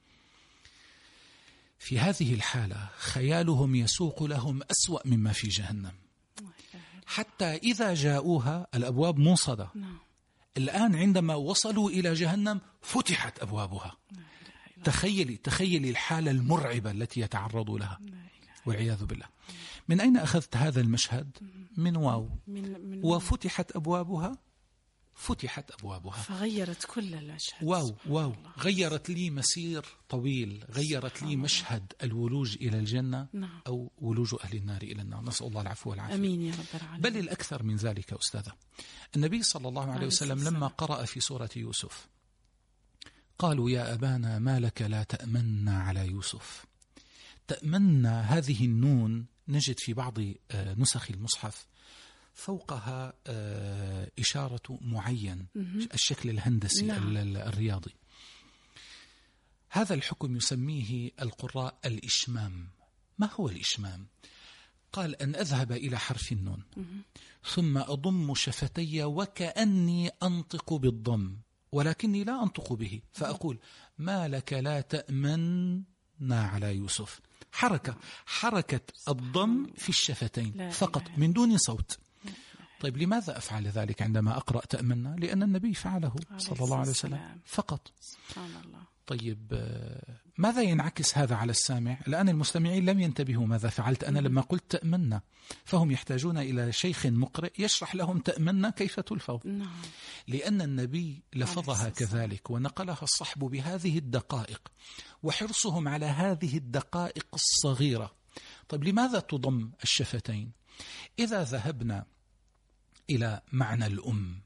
D: في هذه الحالة خيالهم يسوق لهم أسوأ مما في جهنم، حتى إذا جاءوها الأبواب موصدة. الآن عندما وصلوا إلى جهنم فتحت أبوابها. تخيلي الحالة المرعبة التي يتعرضوا لها والعياذ بالله. من أين أخذت هذا المشهد؟ من واو. وفتحت أبوابها، فتحت أبوابها
C: فغيرت كل المشهد.
D: واو غيرت لي مسير طويل، غيرت لي مشهد الولوج إلى الجنة أو ولوج أهل النار إلى النار. نسأل الله العفو والعافية.
C: أمين يا رب العالمين.
D: بل الأكثر من ذلك أستاذة، النبي صلى الله عليه وسلم لما قرأ في سورة يوسف قالوا يا أبانا ما لك لا تأمنا على يوسف. تأمنا هذه النون نجد في بعض نسخ المصحف فوقها إشارة معين، الشكل الهندسي الرياضي. هذا الحكم يسميه القراء الإشمام. ما هو الإشمام؟ قال أن أذهب إلى حرف النون ثم أضم شفتي وكأني أنطق بالضم ولكني لا أنطق به، فأقول ما لك لا تأمنا على يوسف. حركة الضم في الشفتين فقط من دون صوت. طيب لماذا أفعل ذلك عندما أقرأ تأمنا؟ لأن النبي فعله صلى الله عليه وسلم فقط.
C: سبحان الله.
D: طيب ماذا ينعكس هذا على السامع؟ الآن المستمعين لم ينتبهوا ماذا فعلت أنا لما قلت تأمنا، فهم يحتاجون إلى شيخ مقرئ يشرح لهم تأمنا كيف تلفظ. لأن النبي لفظها كذلك ونقلها الصحب بهذه الدقائق، وحرصهم على هذه الدقائق الصغيرة. طيب لماذا تضم الشفتين؟ إذا ذهبنا إلى معنى الأم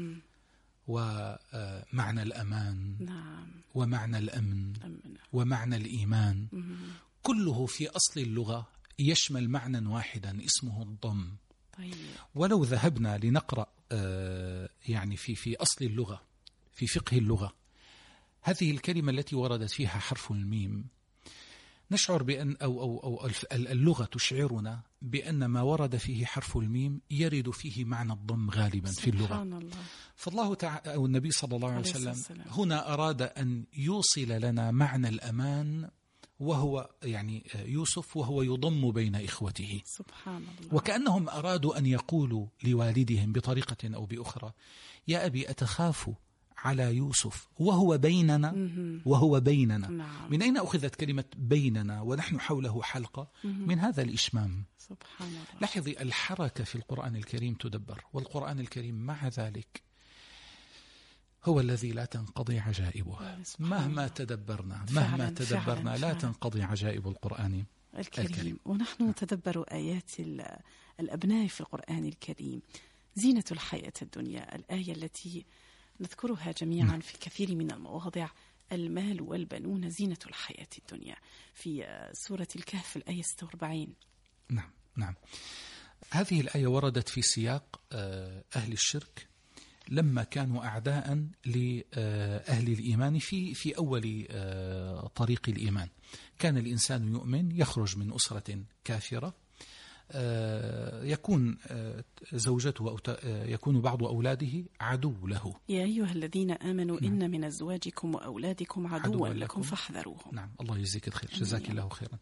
D: ومعنى الأمان ومعنى الأمن ومعنى الإيمان، كله في أصل اللغة يشمل معنى واحدا اسمه الضم. ولو ذهبنا لنقرأ يعني في أصل اللغة، في فقه اللغة، هذه الكلمة التي وردت فيها حرف الميم نشعر بأن أو اللغة تشعرنا بأن ما ورد فيه حرف الميم يرد فيه معنى الضم غالبا في اللغة. الله. فالله تعالى أو النبي صلى الله عليه وسلم هنا أراد أن يوصل لنا معنى الأمان، وهو يعني يوسف وهو يضم بين إخوته. سبحان الله. وكأنهم أرادوا أن يقولوا لوالدهم بطريقة أو بأخرى يا أبي أتخاف على يوسف وهو بيننا. نعم. من أين أخذت كلمة بيننا ونحن حوله حلقة؟ من هذا الإشمام. سبحان الله. لاحظي الحركة في القرآن الكريم تدبر، والقرآن الكريم معذلك هو الذي لا تنقضي عجائبه. مهما تدبرنا لا تنقضي عجائب القرآن الكريم.
C: ونحن نتدبر آيات الأبناء في القرآن الكريم. زينة الحياة الدنيا، الآية التي نذكرها جميعا في كثير من المواضع، المال والبنون زينة الحياة الدنيا، في سورة الكهف الآية 46.
D: نعم. هذه الآية وردت في سياق أهل الشرك لما كانوا أعداء لأهل الإيمان في أول طريق الإيمان. كان الإنسان يؤمن يخرج من أسرة كافرة، يكون زوجته أو يكون بعض أولاده عدو له.
C: يا أيها الذين آمنوا إن من أزواجكم وأولادكم عدوا لكم فاحذروهم.
D: نعم، الله يجزيك الخير، جزاك الله خيرا.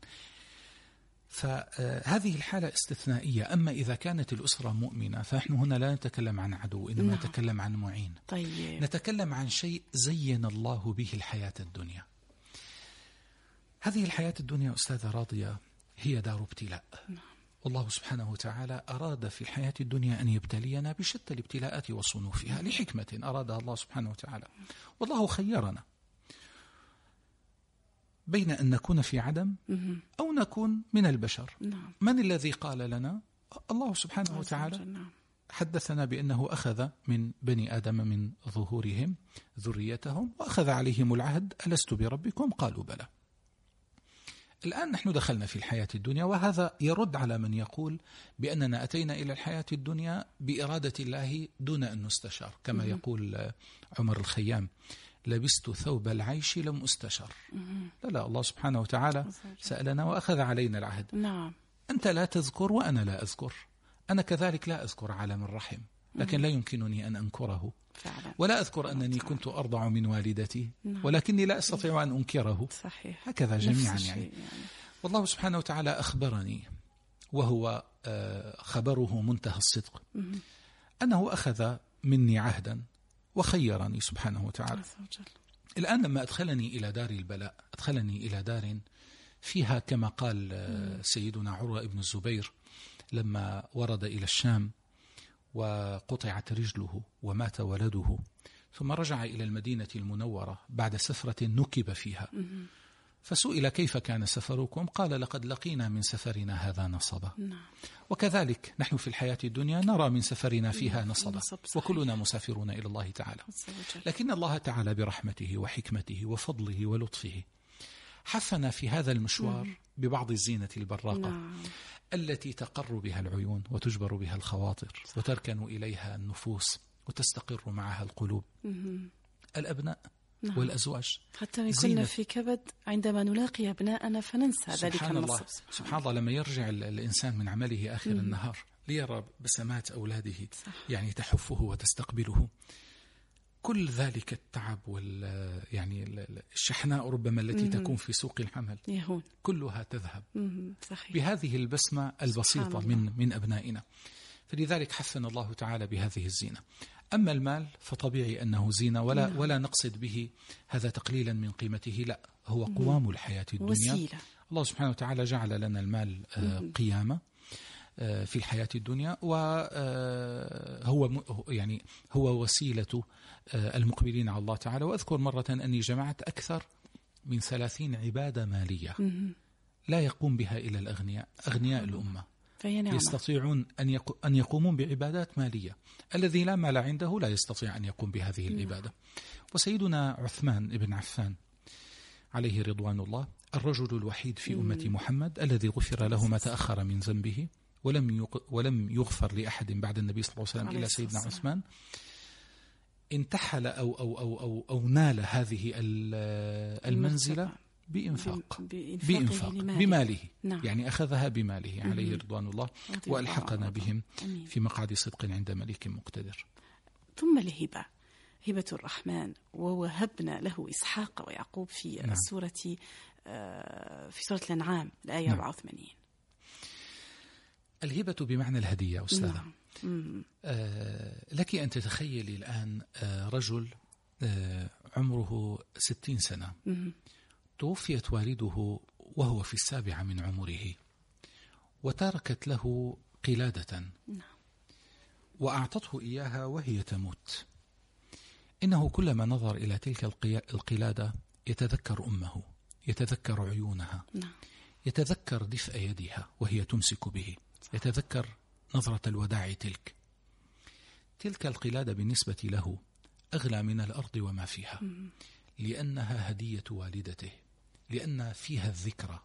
D: فهذه الحالة استثنائية. أما إذا كانت الأسرة مؤمنة فنحن هنا لا نتكلم عن عدو، إنما نتكلم عن معين.
C: طيب.
D: نتكلم عن شيء زين الله به الحياة الدنيا. هذه الحياة الدنيا أستاذة راضية هي دار ابتلاء. والله سبحانه وتعالى أراد في الحياة الدنيا أن يبتلينا بشتى الابتلاءات وصنوفها لحكمة أرادها الله سبحانه وتعالى. والله خيرنا بين أن نكون في عدم أو نكون من البشر. من الذي قال لنا؟ الله سبحانه وتعالى حدثنا بأنه أخذ من بني آدم من ظهورهم ذريتهم وأخذ عليهم العهد ألست بربكم قالوا بلى. الآن نحن دخلنا في الحياة الدنيا، وهذا يرد على من يقول بأننا أتينا إلى الحياة الدنيا بإرادة الله دون أن نستشار، كما يقول عمر الخيام: لبست ثوب العيش لم أستشر. لا، الله سبحانه وتعالى سألنا وأخذ علينا العهد.
C: نعم.
D: أنت لا تذكر وأنا لا أذكر، أنا كذلك لا أذكر عالم الرحم، لكن لا يمكنني أن أنكره
C: فعلا.
D: ولا أذكر أنني كنت أرضع من والدتي، ولكني لا أستطيع أن أنكره.
C: صحيح.
D: هكذا جميعا يعني. والله سبحانه وتعالى أخبرني، وهو خبره منتهى الصدق، أنه أخذ مني عهدا وخيرني سبحانه وتعالى. الآن لما أدخلني إلى دار البلاء، أدخلني إلى دار فيها كما قال سيدنا عروة ابن الزبير لما ورد إلى الشام وقطعت رجله ومات ولده، ثم رجع إلى المدينة المنورة بعد سفرة نكب فيها، فسئل: كيف كان سفركم؟ قال: لقد لقينا من سفرنا هذا نصبا. وكذلك نحن في الحياة الدنيا نرى من سفرنا فيها نصبا، وكلنا مسافرون إلى الله تعالى. لكن الله تعالى برحمته وحكمته وفضله ولطفه حفنا في هذا المشوار ببعض الزينة البراقة التي تقر بها العيون وتجبر بها الخواطر وتركن إليها النفوس وتستقر معها القلوب. الأبناء والأزواج،
C: حتى كنا في كبد عندما نلاقي أبناءنا فننسى ذلك النصب.
D: سبحان الله، لما يرجع الإنسان من عمله آخر النهار ليرى بسمات أولاده يعني تحفه وتستقبله، كل ذلك التعب يعني الشحناء ربما التي تكون في سوق العمل
C: يهون،
D: كلها تذهب
C: صحيح.
D: بهذه البسمة البسيطة من أبنائنا. فلذلك حثنا الله تعالى بهذه الزينة. أما المال فطبيعي أنه زينة، ولا نقصد به هذا تقليلا من قيمته، لا، هو قوام الحياة الدنيا وسيلة. الله سبحانه وتعالى جعل لنا المال قيامة في الحياة الدنيا، وهو يعني هو وسيلة المقبلين على الله تعالى. وأذكر مرة أني جمعت أكثر من 30 عبادة مالية لا يقوم بها إلا الأغنياء، أغنياء الأمة يستطيعون أن يقومون بعبادات مالية. الذي لا مال عنده لا يستطيع أن يقوم بهذه العبادة. وسيدنا عثمان بن عفان عليه رضوان الله الرجل الوحيد في أمة محمد الذي غفر له ما تأخر من ذنبه، ولم يغفر لأحد بعد النبي صلى الله عليه وسلم إلا سيدنا عثمان، انتحل أو نال هذه المنزلة بإنفاق بماله. يعني أخذها بماله عليه رضوان الله، وألحقنا بهم في مقعد صدق عند ملك مقتدر.
C: ثم الهبة، هبة الرحمن، ووهبنا له إسحاق ويعقوب في في سورة الأنعام الآية 84.
D: الهبة بمعنى الهدية أستاذة. لك أن تتخيلي الآن رجل عمره 60 سنة توفيت والده وهو في 7 من عمره، وتركت له قلادة وأعطته إياها وهي تموت. إنه كلما نظر إلى تلك القلادة يتذكر أمه، يتذكر عيونها، يتذكر دفء يدها وهي تمسك به، يتذكر نظرة الوداع تلك القلادة بالنسبة له أغلى من الأرض وما فيها، لأنها هدية والدته، لأن فيها الذكرى.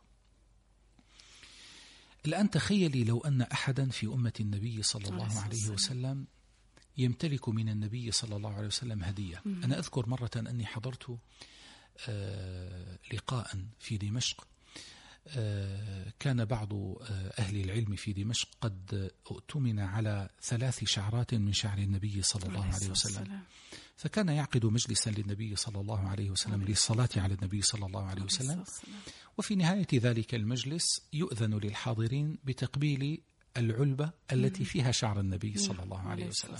D: الآن تخيلي لو أن أحدا في أمة النبي صلى الله عليه وسلم يمتلك من النبي صلى الله عليه وسلم هدية. أنا أذكر مرة أني حضرت لقاء في دمشق، كان بعض أهل العلم في دمشق قد اؤتمن على 3 شعرات من شعر النبي صلى الله عليه وسلم، فكان يعقد مجلسا للنبي صلى الله عليه وسلم للصلاة على النبي صلى الله عليه وسلم. وفي نهاية ذلك المجلس يؤذن للحاضرين بتقبيل العلبة التي فيها شعر النبي صلى الله عليه وسلم.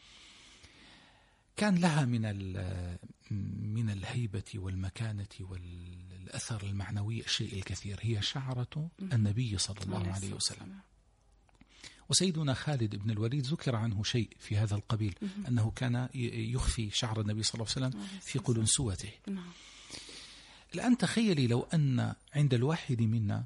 D: كان لها من الهيبة والمكانة والأثر المعنوي الشيء الكثير، هي شعرة النبي صلى الله عليه وسلم. وسيدنا خالد بن الوليد ذكر عنه شيء في هذا القبيل، أنه كان يخفي شعر النبي صلى الله عليه وسلم في قلنسوته. الآن تخيلي لو أن عند الواحد منا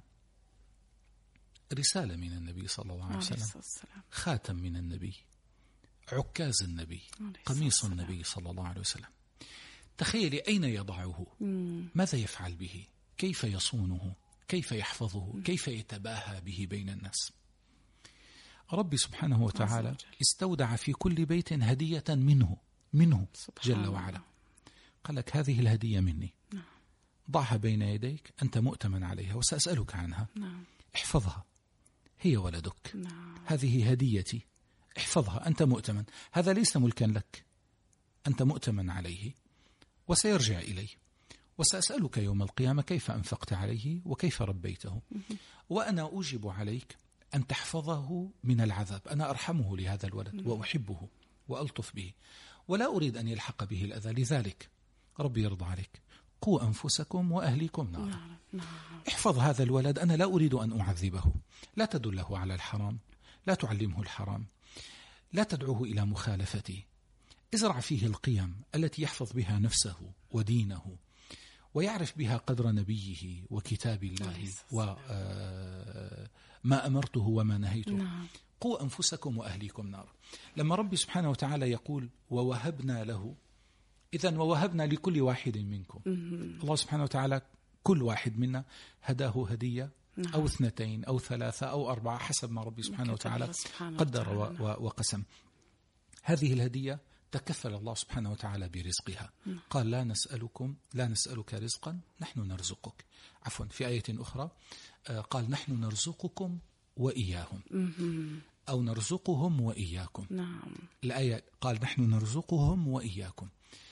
D: رسالة من النبي صلى الله عليه وسلم، خاتم من النبي، عكاز النبي، قميص النبي صلى الله عليه وسلم. تخيلي أين يضعه، ماذا يفعل به، كيف يصونه، كيف يحفظه، كيف يتباهى به بين الناس. ربي سبحانه وتعالى استودع في كل بيت هدية منه جل وعلا. قال لك هذه الهدية مني، ضعها بين يديك، أنت مؤتمن عليها وسأسألك عنها. احفظها، هي ولدك، هذه هديتي، احفظها، أنت مؤتمن، هذا ليس ملكا لك، أنت مؤتمن عليه وسيرجع إلي، وسأسألك يوم القيامة كيف أنفقت عليه وكيف ربيته، وأنا أوجب عليك أن تحفظه من العذاب. أنا أرحمه لهذا الولد وأحبه وألطف به، ولا أريد أن يلحق به الأذى، لذلك ربي يرضى عليك، قوا أنفسكم وأهليكم نارا. احفظ هذا الولد، أنا لا أريد أن أعذبه، لا تدله على الحرام، لا تعلمه الحرام، لا تدعوه إلى مخالفتي، ازرع فيه القيم التي يحفظ بها نفسه ودينه ويعرف بها قدر نبيه وكتاب الله وما أمرته وما نهيته. قوا أنفسكم وأهليكم نار. لما ربي سبحانه وتعالى يقول ووهبنا له، إذن ووهبنا لكل واحد منكم. الله سبحانه وتعالى كل واحد منا هداه هدية أو 2 أو 3 أو 4 حسب ما ربي سبحانه وتعالى قدر وقسم. هذه الهدية تكفل الله سبحانه وتعالى برزقها. قال لا نسألك رزقا، نحن نرزقك. عفوا، في آية أخرى قال نحن نرزقكم وإياهم، أو نرزقهم وإياكم. الآية قال نحن نرزقهم وإياكم،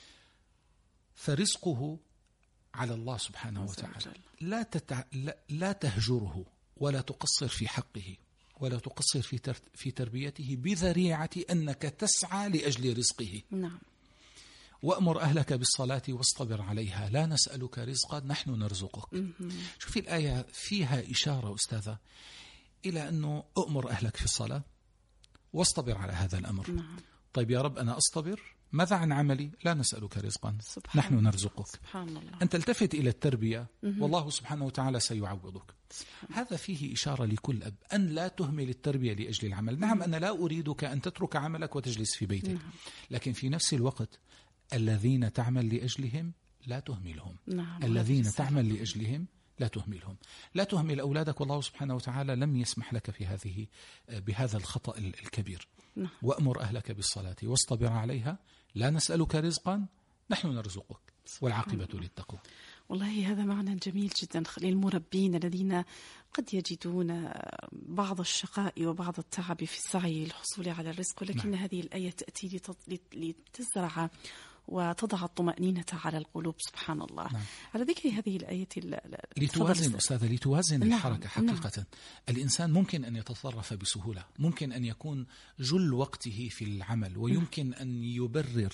D: فرزقه على الله سبحانه وتعالى. لا تهجره ولا تقصر في حقه ولا تقصر في تربيته بذريعة أنك تسعى لأجل رزقه. وأمر أهلك بالصلاة واصطبر عليها، لا نسألك رزقا نحن نرزقك. شوفي الآية فيها إشارة أستاذة إلى أنه أمر أهلك في الصلاة واصطبر على هذا الأمر. طيب يا رب أنا أصطبر، ماذا عن عملي؟ لا نسألك رزقا نحن نرزقك. سبحان الله. أن تلتفت إلى التربية والله سبحانه وتعالى سيعوضك. هذا فيه إشارة لكل أب أن لا تهمل التربية لأجل العمل. نعم أنا لا أريدك أن تترك عملك وتجلس في بيتك، لكن في نفس الوقت الذين تعمل لأجلهم لا تهملهم. الذين تعمل لأجلهم لا تهملهم. لا تهمل أولادك، والله سبحانه وتعالى لم يسمح لك في بهذا الخطأ الكبير. وأمر أهلك بالصلاة واصطبر عليها، لا نسألك رزقا نحن نرزقك والعاقبة للتقوى.
C: والله هذا معنى جميل جدا للمربين الذين قد يجدون بعض الشقاء وبعض التعب في السعي للحصول على الرزق، ولكن هذه الآية تأتي لتزرع وتضع الطمأنينة على القلوب. سبحان الله. على ذكر هذه الآية
D: لتوازن أستاذة، لتوازن الحركة حقيقة. الإنسان ممكن أن يتصرف بسهولة، ممكن أن يكون جل وقته في العمل، ويمكن أن يبرر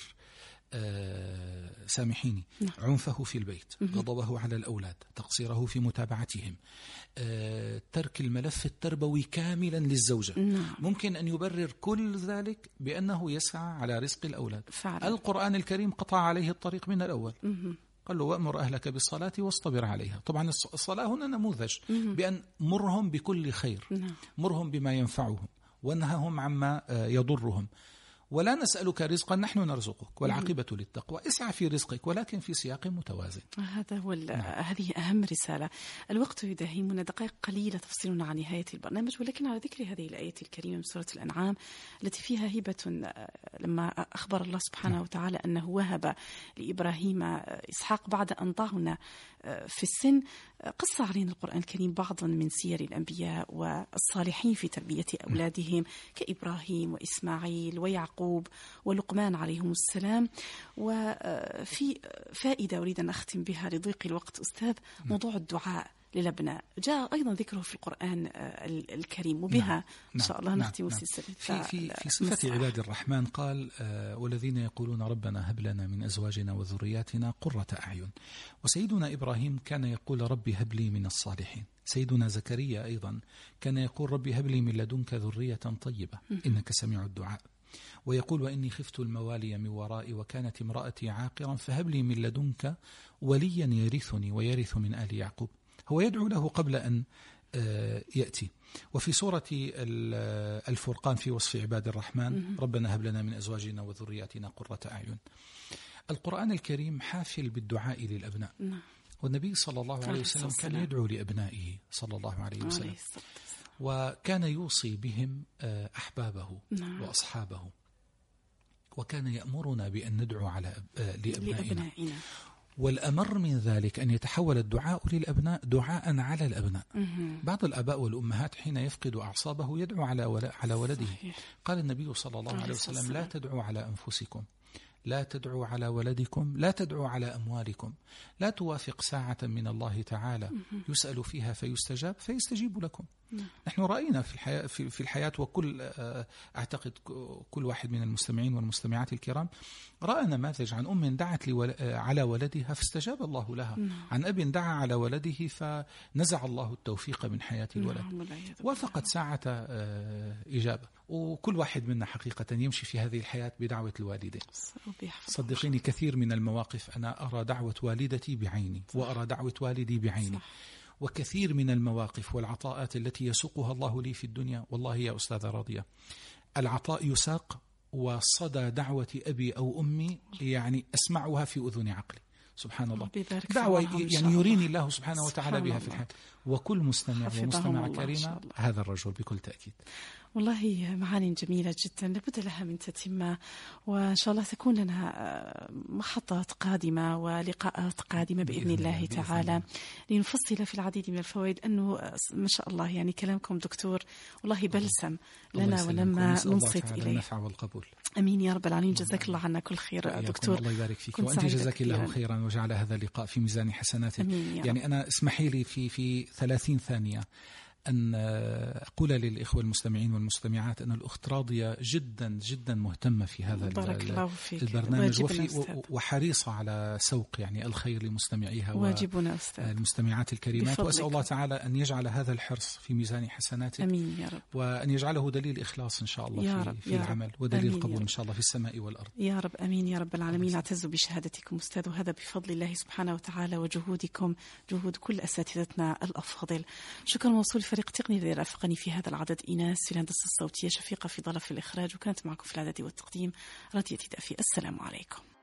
D: سامحيني عنفه في البيت، غضبه على الأولاد، تقصيره في متابعتهم، ترك الملف التربوي كاملا للزوجة. ممكن أن يبرر كل ذلك بأنه يسعى على رزق الأولاد. القرآن الكريم قطع عليه الطريق من الأول. قال له وأمر أهلك بالصلاة واصطبر عليها. طبعا الصلاة هنا نموذج بأن مرهم بكل خير، مرهم بما ينفعهم وانههم عما يضرهم. ولا نسألك رزقا نحن نرزقك والعاقبة للتقوى. اسعى في رزقك ولكن في سياق متوازن.
C: هذا هو هذه أهم رسالة. الوقت يداهمنا، دقائق قليلة تفصلنا عن نهاية البرنامج، ولكن على ذكر هذه الآية الكريمة من سورة الأنعام التي فيها هبة، لما أخبر الله سبحانه وتعالى أنه وهب لإبراهيم إسحاق بعد أن طعن في السن، قص علينا القرآن الكريم بعضا من سير الأنبياء والصالحين في تربية أولادهم كإبراهيم وإسماعيل ويعقوب ولقمان عليهم السلام. وفي فائدة أريد أن أختم بها لضيق الوقت أستاذ، موضوع الدعاء للأبناء جاء أيضا ذكره في القرآن الكريم، وبها إن شاء الله نختم سلسلة.
D: في صفة عباد الرحمن قال والذين يقولون ربنا هب لنا من أزواجنا وذرياتنا قرة أعين. وسيدنا إبراهيم كان يقول ربي هب لي من الصالحين. سيدنا زكريا أيضا كان يقول ربي هب لي من لدنك ذرية طيبة إنك سميع الدعاء. ويقول وإني خفت الموالي من ورائي وكانت امرأتي عاقرا فهب لي من لدنك وليا يرثني ويرث من آل يعقوب. هو يدعو له قبل أن يأتي. وفي سورة الفرقان في وصف عباد الرحمن ربنا هب لنا من أزواجنا وذرياتنا قرة أعين. القرآن الكريم حافل بالدعاء للأبناء. والنبي صلى الله عليه وسلم كان يدعو لأبنائه صلى الله عليه وسلم، وكان يوصي بهم أحبابه وأصحابه، وكان يأمرنا بأن ندعو لأبنائنا. والأمر من ذلك أن يتحول الدعاء للأبناء دعاء على الأبناء. بعض الآباء والأمهات حين يفقد أعصابه يدعو على ولده. قال النبي صلى الله عليه وسلم: لا تدعوا على أنفسكم، لا تدعوا على ولدكم، لا تدعوا على أموالكم، لا توافق ساعة من الله تعالى يسأل فيها فيستجيب لكم. نحن رأينا في الحياة، وكل أعتقد كل واحد من المستمعين والمستمعات الكرام رأى نماذج عن أم دعت على ولدها فاستجاب الله لها، عن أب دعا على ولده فنزع الله التوفيق من حياة الولد، وافقت ساعة إجابة. وكل واحد منا حقيقة يمشي في هذه الحياة بدعوة الوالدين. صدقيني كثير من المواقف أنا أرى دعوة والدتي بعيني وأرى دعوة والدي بعيني، وكثير من المواقف والعطاءات التي يسوقها الله لي في الدنيا، والله يا أستاذة راضية العطاء يساق وصدى دعوة أبي أو أمي يعني أسمعها في أذن عقلي. سبحان الله، دعوة يعني يريني الله سبحانه وتعالى بها في الحياة. وكل مستمع ومستمع كريمة هذا الرجل بكل تأكيد.
C: والله معاني جميلة جدا لابد لها من تتمة، وإن شاء الله تكون لنا محطات قادمة ولقاءات قادمة بإذن الله تعالى لنفصل في العديد من الفوائد. أنه ما شاء الله يعني كلامكم دكتور والله بلسم لنا ولما ننصت إليه.
D: النفع والقبول.
C: أمين يا رب العالمين. جزاك الله عنا كل خير دكتور.
D: الله يبارك فيك، وأنت جزاك الله خيرا وجعل هذا اللقاء في ميزان حسناتك. يعني أنا اسمحي لي في 30 ثانية أن أقول للإخوة المستمعين والمستمعات أن الأخت راضية جدا جدا مهتمة في هذا البرنامج وحريصة على سوق يعني الخير لمستمعيها والمستمعات الكريمات. وأسأل الله تعالى أن يجعل هذا الحرص في ميزان حسناتك.
C: أمين يا رب.
D: وأن يجعله دليل إخلاص إن شاء الله في العمل، ودليل قبول إن شاء الله في السماء والأرض
C: يا رب. أمين يا رب العالمين. أعتز بشهادتكم أستاذ، وهذا بفضل الله سبحانه وتعالى وجهودكم، جهود كل أساتذتنا الأفاضل. شكرا موصول فريق التقني الذي رافقني في هذا العدد، إيناس في الهندسة الصوتية، شفيقة في ظلف الإخراج، وكانت معكم في الإعداد والتقديم راضية دافي. السلام عليكم.